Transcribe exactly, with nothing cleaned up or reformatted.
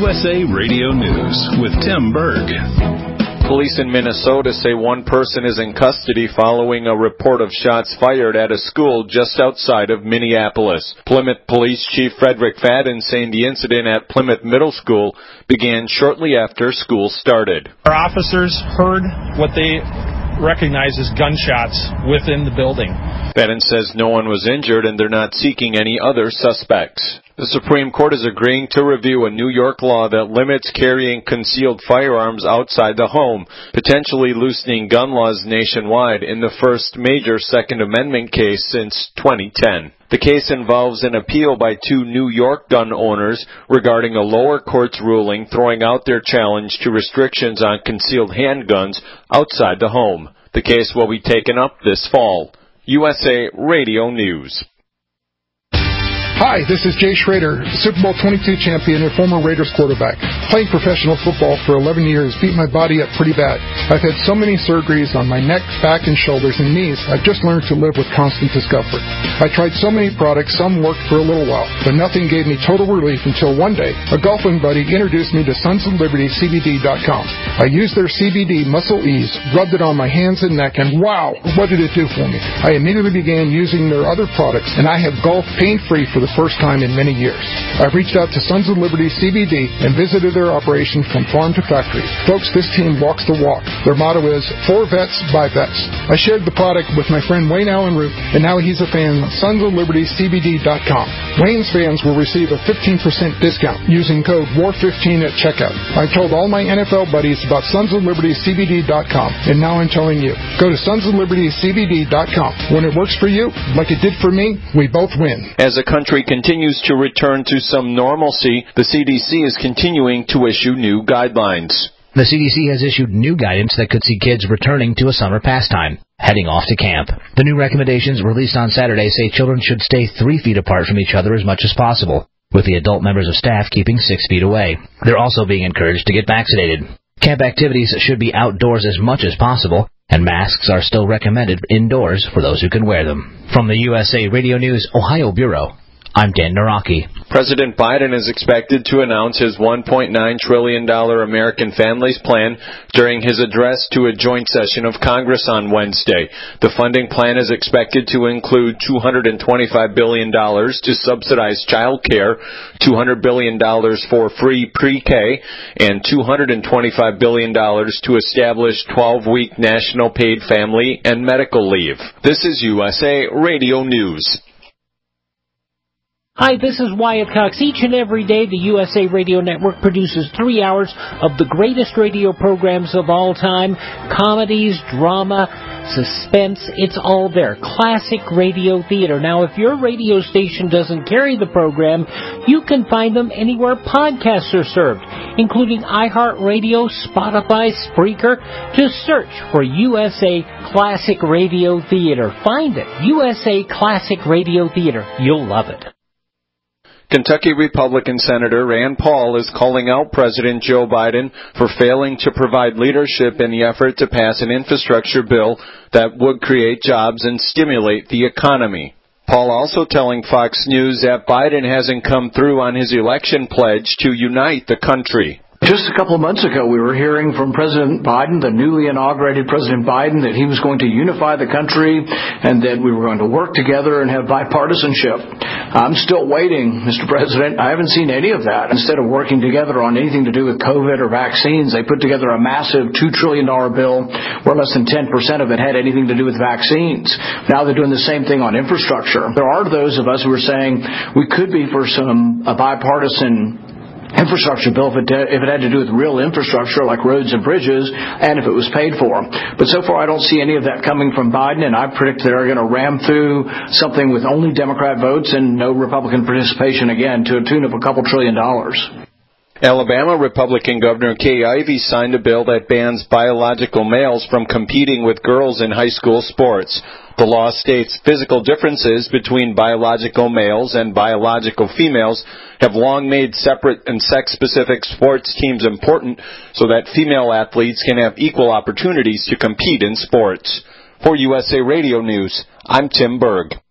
U S A Radio News with Tim Berg. Police in Minnesota say one person is in custody following a report of shots fired at a school just outside of Minneapolis. Plymouth Police Chief Frederick Fadden saying the incident at Plymouth Middle School began shortly after school started. Our officers heard what they recognize as gunshots within the building. Fadden says no one was injured and they're not seeking any other suspects. The Supreme Court is agreeing to review a New York law that limits carrying concealed firearms outside the home, potentially loosening gun laws nationwide in the first major Second Amendment case since twenty ten. The case involves an appeal by two New York gun owners regarding a lower court's ruling throwing out their challenge to restrictions on concealed handguns outside the home. The case will be taken up this fall. U S A Radio News. Hi, this is Jay Schrader, Super Bowl twenty-two champion and former Raiders quarterback. Playing professional football for eleven years beat my body up pretty bad. I've had so many surgeries on my neck, back, and shoulders and knees, I've just learned to live with constant discomfort. I tried so many products, some worked for a little while, but nothing gave me total relief until one day, a golfing buddy introduced me to Sons of Liberty C B D dot com. I used their C B D Muscle Ease, rubbed it on my hands and neck, and wow, what did it do for me? I immediately began using their other products, and I have golfed pain-free for the first time in many years. I've reached out to Sons of Liberty C B D and visited their operation from farm to factory. Folks, this team walks the walk. Their motto is, for vets, by vets. I shared the product with my friend Wayne Allen Root, and now he's a fan of Sons of Liberty C B D dot com. Wayne's fans will receive a fifteen percent discount using code war fifteen at checkout. I told all my N F L buddies about Sons of Liberty C B D dot com, and now I'm telling you. Go to Sons of Liberty C B D dot com. When it works for you, like it did for me, we both win. As the country continues to return to some normalcy, the C D C is continuing to issue new guidelines. The C D C has issued new guidance that could see kids returning to a summer pastime, heading off to camp. The new recommendations released on Saturday say children should stay three feet apart from each other as much as possible, with the adult members of staff keeping six feet away. They're also being encouraged to get vaccinated. Camp activities should be outdoors as much as possible, and masks are still recommended indoors for those who can wear them. From the U S A Radio News Ohio Bureau, I'm Dan Naraki. President Biden is expected to announce his one point nine trillion dollars American Families Plan during his address to a joint session of Congress on Wednesday. The funding plan is expected to include two hundred twenty-five billion dollars to subsidize child care, two hundred billion dollars for free pre-K, and two hundred twenty-five billion dollars to establish twelve-week national paid family and medical leave. This is U S A Radio News. Hi, this is Wyatt Cox. Each and every day, the U S A Radio Network produces three hours of the greatest radio programs of all time. Comedies, drama, suspense, it's all there. Classic radio theater. Now, if your radio station doesn't carry the program, you can find them anywhere podcasts are served, including iHeartRadio, Spotify, Spreaker. Just search for U S A Classic Radio Theater. Find it. U S A Classic Radio Theater. You'll love it. Kentucky Republican Senator Rand Paul is calling out President Joe Biden for failing to provide leadership in the effort to pass an infrastructure bill that would create jobs and stimulate the economy. Paul also telling Fox News that Biden hasn't come through on his election pledge to unite the country. Just a couple of months ago, we were hearing from President Biden, the newly inaugurated President Biden, that he was going to unify the country and that we were going to work together and have bipartisanship. I'm still waiting, Mister President. I haven't seen any of that. Instead of working together on anything to do with COVID or vaccines, they put together a massive two trillion dollars bill where less than ten percent of it had anything to do with vaccines. Now they're doing the same thing on infrastructure. There are those of us who are saying we could be for some a bipartisan infrastructure bill if it, if it had to do with real infrastructure like roads and bridges and if it was paid for. But so far I don't see any of that coming from Biden, and I predict they're going to ram through something with only Democrat votes and no Republican participation again to a tune of a couple trillion dollars. Alabama Republican Governor Kay Ivey signed a bill that bans biological males from competing with girls in high school sports. The law states physical differences between biological males and biological females have long made separate and sex-specific sports teams important so that female athletes can have equal opportunities to compete in sports. For U S A Radio News, I'm Tim Berg.